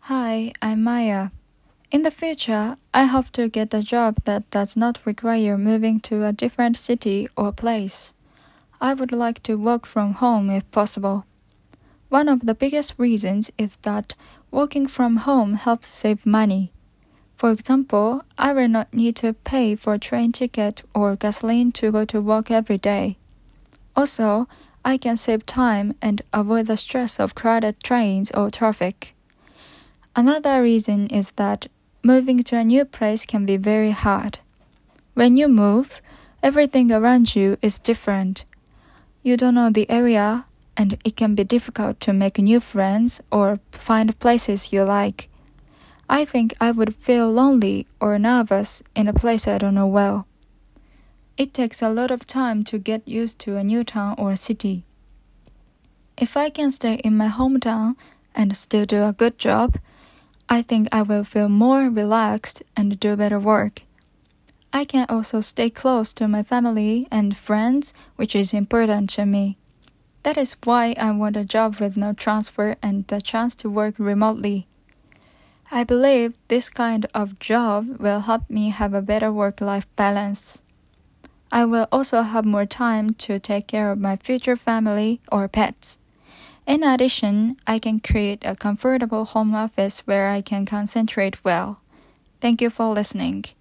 Hi, I'm Maya. In the future, I hope to get a job that does not require moving to a different city or place. I would like to work from home if possible. One of the biggest reasons is that working from home helps save money. For example, I will not need to pay for a train ticket or gasoline to go to work every day. Also, I can save time and avoid the stress of crowded trains or traffic. Another reason is that moving to a new place can be very hard. When you move, everything around you is different. You don't know the area, and it can be difficult to make new friends or find places you like. I think I would feel lonely or nervous in a place I don't know well. It takes a lot of time to get used to a new town or city. If I can stay in my hometown and still do a good job, I think I will feel more relaxed and do better work. I can also stay close to my family and friends, which is important to me. That is why I want a job with no transfer and the chance to work remotely. I believe this kind of job will help me have a better work-life balance. I will also have more time to take care of my future family or pets. In addition, I can create a comfortable home office where I can concentrate well. Thank you for listening.